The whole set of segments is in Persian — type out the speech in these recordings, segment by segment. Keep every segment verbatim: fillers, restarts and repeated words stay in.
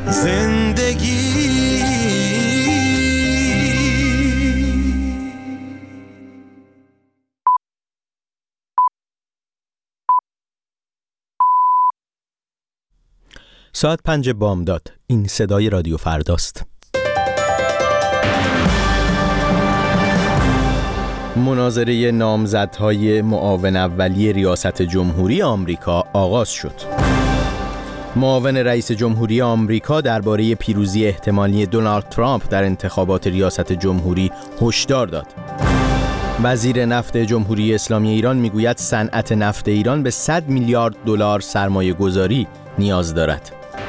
زندگی. ساعت پنج بامداد. این صدای رادیو فرداست. مناظره نامزدهای معاون اولیه ریاست جمهوری آمریکا آغاز شد. معاون رئیس جمهوری آمریکا درباره پیروزی احتمالی دونالد ترامپ در انتخابات ریاست جمهوری هشدار داد. وزیر نفت جمهوری اسلامی ایران میگوید صنعت نفت ایران به صد میلیارد دلار سرمایه گذاری نیاز دارد.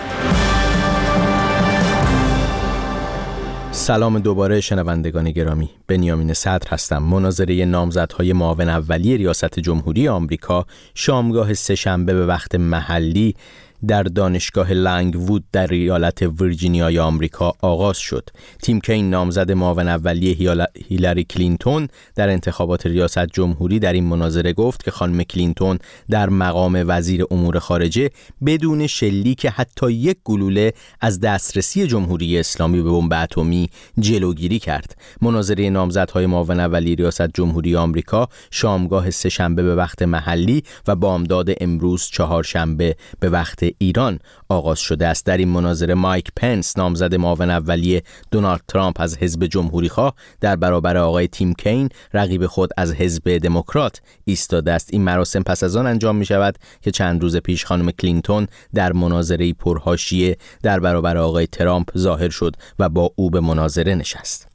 سلام دوباره شنوندگان گرامی، بنیامین صدر هستم. مناظره نامزدهای معاون اولیه ریاست جمهوری آمریکا شامگاه سه‌شنبه به وقت محلی در دانشگاه لنگ‌وود در ایالت ویرجینیای آمریکا آغاز شد. تیم کین نامزد معاون اولیه هیلاری کلینتون در انتخابات ریاست جمهوری در این مناظره گفت که خانم کلینتون در مقام وزیر امور خارجه بدون شلیک حتی یک گلوله از دسترسی جمهوری اسلامی به بمب اتمی جلوگیری کرد. مناظره نامزدهای معاون اولیه ریاست جمهوری آمریکا شامگاه سه‌شنبه به وقت محلی و بامداد امروز چهارشنبه به وقت ایران آغاز شده است. در این مناظره مایک پنس نامزد معاون اولیه دونالد ترامپ از حزب جمهوری‌خواه در برابر آقای تیم کین رقیب خود از حزب دموکرات ایستاده است. این مراسم پس از آن انجام می شود که چند روز پیش خانم کلینتون در مناظره پرحاشیه در برابر آقای ترامپ ظاهر شد و با او به مناظره نشست.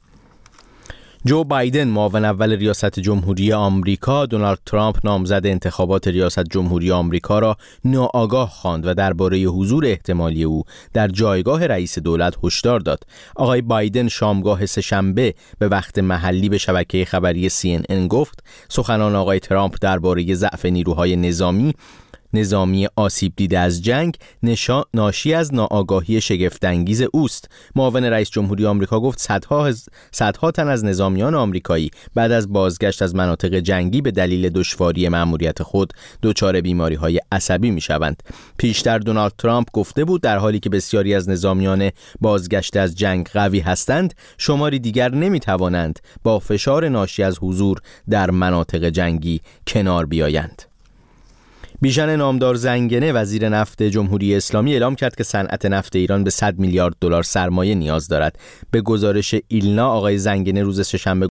جو بایدن معاون اول ریاست جمهوری آمریکا دونالد ترامپ نامزد انتخابات ریاست جمهوری آمریکا را ناآگاه خواند و درباره حضور احتمالی او در جایگاه رئیس دولت هشدار داد. آقای بایدن شامگاه سه‌شنبه به وقت محلی به شبکه خبری سی ان ان گفت سخنان آقای ترامپ درباره ضعف نیروهای نظامی نظامی آسیب دیده از جنگ نشا... ناشی از ناآگاهی شگفت‌انگیز اوست. معاون رئیس جمهوری آمریکا گفت صدها هز... صدها تن از نظامیان آمریکایی بعد از بازگشت از مناطق جنگی به دلیل دشواری مأموریت خود دچار بیماری‌های عصبی می‌شوند. پیشتر دونالد ترامپ گفته بود در حالی که بسیاری از نظامیان بازگشته از جنگ قوی هستند، شماری دیگر نمی‌توانند با فشار ناشی از حضور در مناطق جنگی کنار بیایند. بیژن نامدار زنگنه وزیر نفت جمهوری اسلامی اعلام کرد که صنعت نفت ایران به صد میلیارد دلار سرمایه نیاز دارد. به گزارش ایلنا آقای زنگنه روز سه‌شنبه